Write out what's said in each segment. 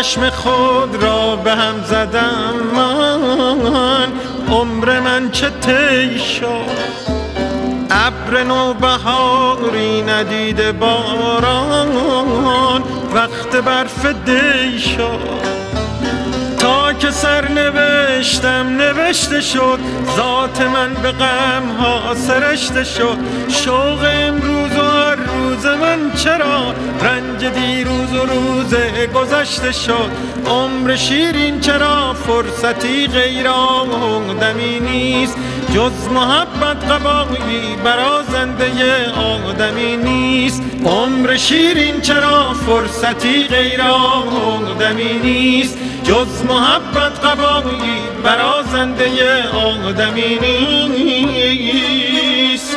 چشم خود را به هم زدم من، عمر من چه طی شد. ابر نوبهاری ندیده باران، وقت برف دی شد. تا که سرنوشتم نوشته شد، ذات من به غم ها سرشته شد. شوق امروز و هر روز من چرا، رنج دیروز و روز گذشته شد. عمر شیرین چرا فرصتی غیر آدمی نیست، جز محبت قبایی برازنده آدمی نیست. عمر شیرین چرا فرصتی غیر آدمی نیست، جز محبت قبایی برازنده آدمی نیست.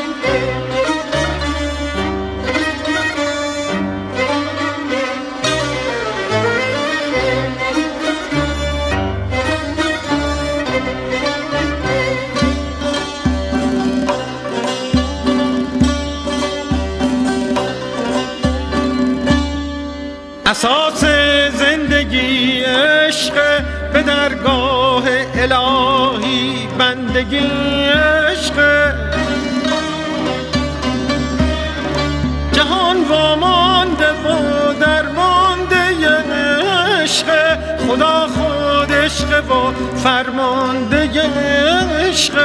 اساس زندگی عشق، به درگاه الهی بندگی عشق. جهان وامانده و درمانده عشق، خدا خود عشق و فرمانده عشق.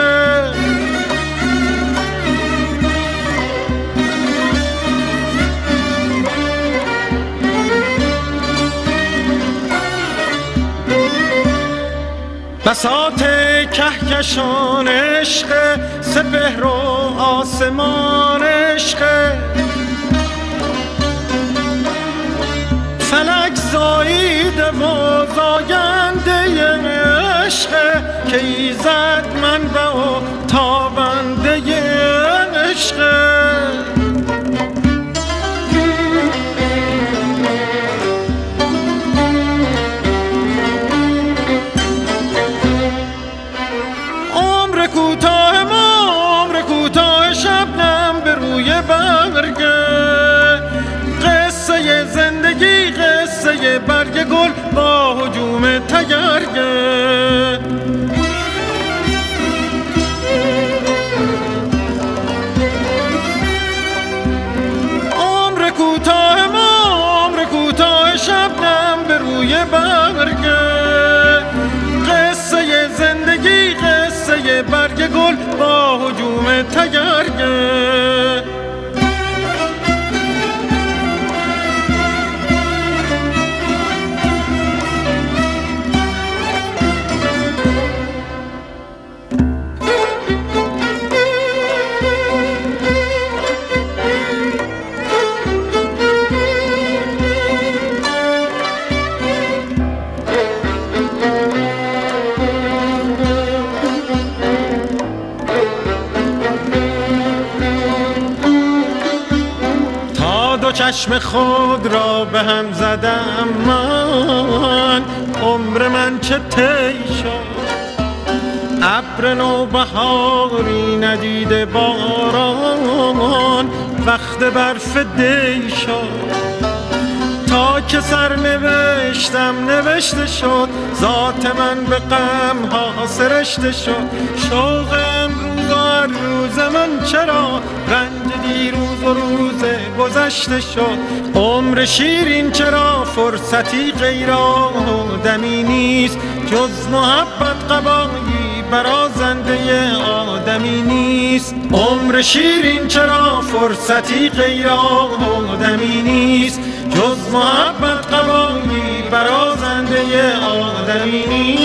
بساط کهکشان عشق، سپهر و آسمان عشق. فلک زاییده و زاینده عشق، که ایزد منبع و تابنده عشق. کوتاه شبنم به روی برگه، قصه زندگی قصه برگ گل با هجوم تگرگه. عمر کوتاه شبنم به روی برگه، قصه زندگی قصه برگ گل با هجوم تگرگه. چشم خود را به هم زدم من، عمر من چه طی شد. ابر نوبهاری ندیده باران، وقت برف دی شد. تا که سرنوشتم نوشته شد، ذات من به غم ها سرشته شد. شوق امروز و هر روز من چرا، رنج دیروز و روز گذشته شد. عمر شیرین چرا فرصتی غیر آدمی نیست، جز محبت قبایی برازنده آدمی نیست. عمر شیرین چرا فرصتی غیر آدمی نیست، جز محبت قبایی برازنده آدمی نیست.